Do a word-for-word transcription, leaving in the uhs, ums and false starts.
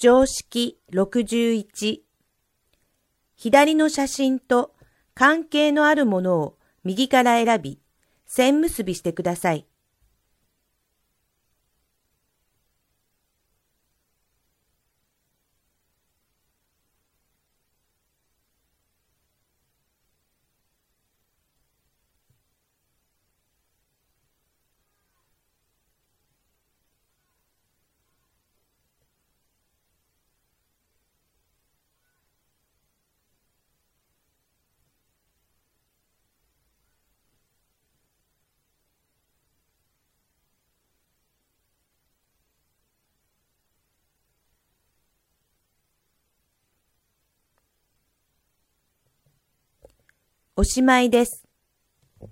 常識ろくじゅういち。左の写真と関係のあるものを右から選び、線結びしてください。おしまいです。